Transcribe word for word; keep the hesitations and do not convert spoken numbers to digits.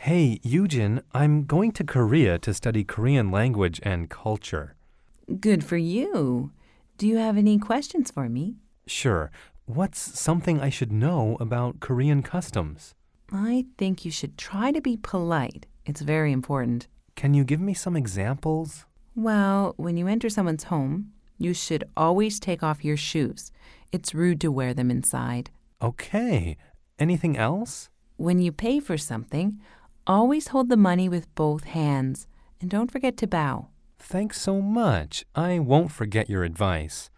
Hey, Eugen, I'm going to Korea to study Korean language and culture. Good for you. Do you have any questions for me? Sure. What's something I should know about Korean customs? I think you should try to be polite. It's very important. Can you give me some examples? Well, when you enter someone's home, you should always take off your shoes. It's rude to wear them inside. Okay. Anything else? When you pay for something, always hold the money with both hands. And don't forget to bow. Thanks so much. I won't forget your advice.